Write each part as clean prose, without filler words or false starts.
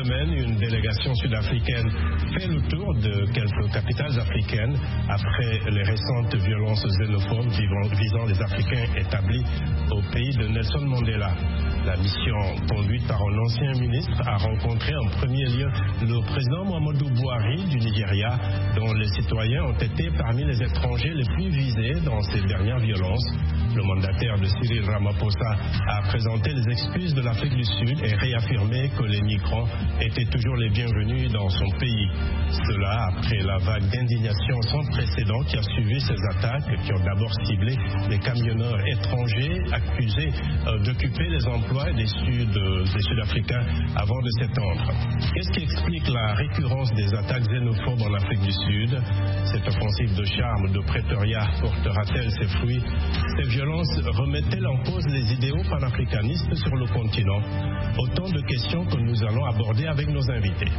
semaine, une délégation sud-africaine fait le tour de quelques capitales africaines après les récentes violences xénophobes visant les Africains établis au pays de Nelson Mandela. La mission conduite par un ancien ministre a rencontré en premier lieu le président Muhammadu Buhari du Nigeria, dont les citoyens ont été parmi les étrangers les plus visés dans ces dernières violences. Le mandataire de Cyril Ramaphosa a présenté les excuses de l'Afrique du Sud et réaffirmé que les migrants étaient toujours les bienvenus dans son pays. Cela après la vague d'indignation sans précédent qui a suivi ces attaques qui ont d'abord ciblé les camionneurs étrangers accusés d'occuper les emplois des Sud-Africains avant de s'étendre. Qu'est-ce qui explique la récurrence des attaques xénophobes en Afrique du Sud? Cette offensive de charme de Pretoria portera-t-elle ses fruits? Ces violences remettent-elles en cause les idéaux panafricanistes sur le continent? Autant de questions que nous allons aborder avec nos invités.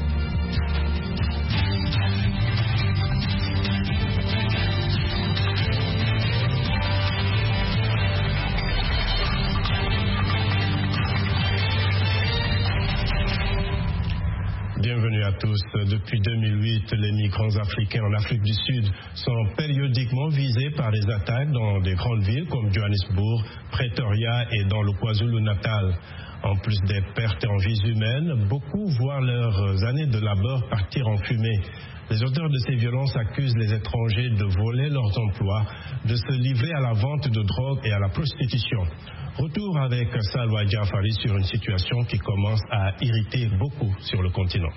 Bienvenue à tous. Depuis 2008, les migrants africains en Afrique du Sud sont périodiquement visés par des attaques dans des grandes villes comme Johannesburg, Pretoria et dans le KwaZulu-Natal. En plus des pertes en vies humaines, beaucoup voient leurs années de labeur partir en fumée. Les auteurs de ces violences accusent les étrangers de voler leurs emplois, de se livrer à la vente de drogue et à la prostitution. Retour avec Salwa Jafari sur une situation qui commence à irriter beaucoup sur le continent.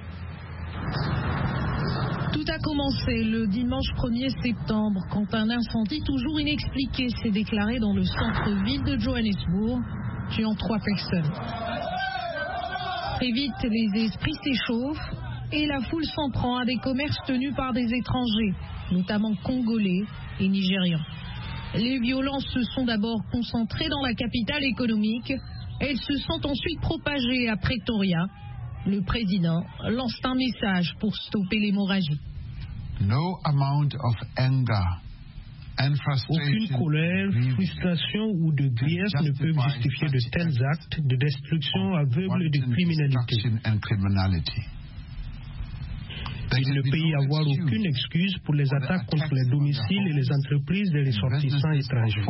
Tout a commencé le dimanche 1er septembre quand un incendie toujours inexpliqué s'est déclaré dans le centre-ville de Johannesburg, tuant 3 personnes. Très vite, les esprits s'échauffent et la foule s'en prend à des commerces tenus par des étrangers, notamment congolais et nigérians. Les violences se sont d'abord concentrées dans la capitale économique. Elles se sont ensuite propagées à Pretoria. Le président lance un message pour stopper l'hémorragie. No amount of anger and frustration. Aucune colère, frustration ou de grief ne peuvent justifier de tels actes de destruction aveugle et de criminalité. Il ne peut y avoir aucune excuse pour les attaques contre les domiciles et les entreprises des ressortissants étrangers.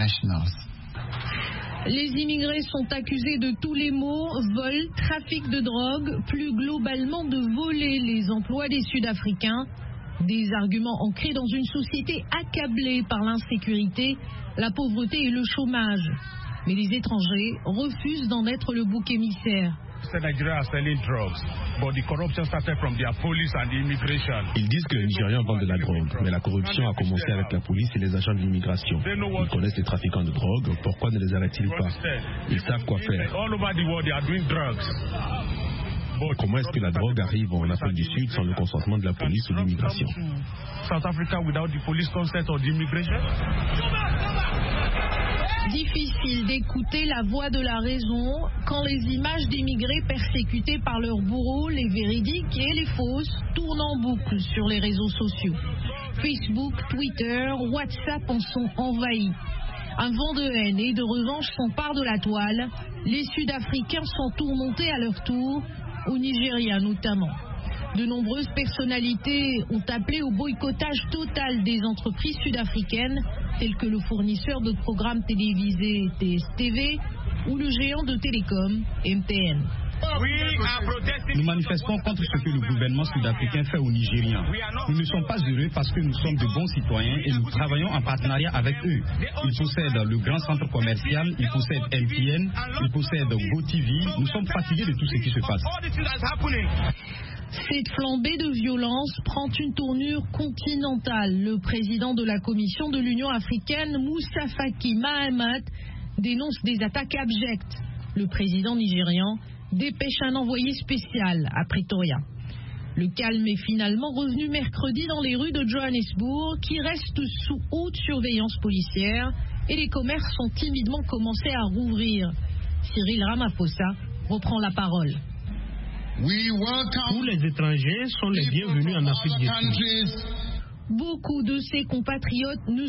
Les immigrés sont accusés de tous les maux, vol, trafic de drogue, plus globalement de voler les emplois des Sud-Africains. Des arguments ancrés dans une société accablée par l'insécurité, la pauvreté et le chômage. Mais les étrangers refusent d'en être le bouc émissaire. Ils disent que les Nigérians vendent de la drogue, mais la corruption a commencé avec la police et les agents de l'immigration. Ils connaissent les trafiquants de drogue, pourquoi ne les arrêtent-ils pas? Ils savent quoi faire. Comment est-ce que la drogue arrive en Afrique du Sud sans le consentement de la police ou de l'immigration? Difficile d'écouter la voix de la raison quand les images d'immigrés persécutés par leurs bourreaux, les véridiques et les fausses, tournent en boucle sur les réseaux sociaux. Facebook, Twitter, WhatsApp en sont envahis. Un vent de haine et de revanche s'empare de la toile. Les Sud-Africains sont tourmentés à leur tour, au Nigeria notamment. De nombreuses personnalités ont appelé au boycottage total des entreprises sud-africaines, telles que le fournisseur de programmes télévisés DSTV ou le géant de télécom MTN. Nous manifestons contre ce que le gouvernement sud-africain fait aux Nigériens. Nous ne sommes pas heureux parce que nous sommes de bons citoyens et nous travaillons en partenariat avec eux. Ils possèdent le grand centre commercial, ils possèdent MTN, ils possèdent GoTV. Nous sommes fatigués de tout ce qui se passe. Cette flambée de violence prend une tournure continentale. Le président de la Commission de l'Union africaine, Moussa Faki Mahamat, dénonce des attaques abjectes. Le président nigérian dépêche un envoyé spécial à Pretoria. Le calme est finalement revenu mercredi dans les rues de Johannesburg, qui restent sous haute surveillance policière, et les commerces ont timidement commencé à rouvrir. Cyril Ramaphosa reprend la parole. Tous les étrangers sont les bienvenus en Afrique du Sud. Beaucoup de ses compatriotes ne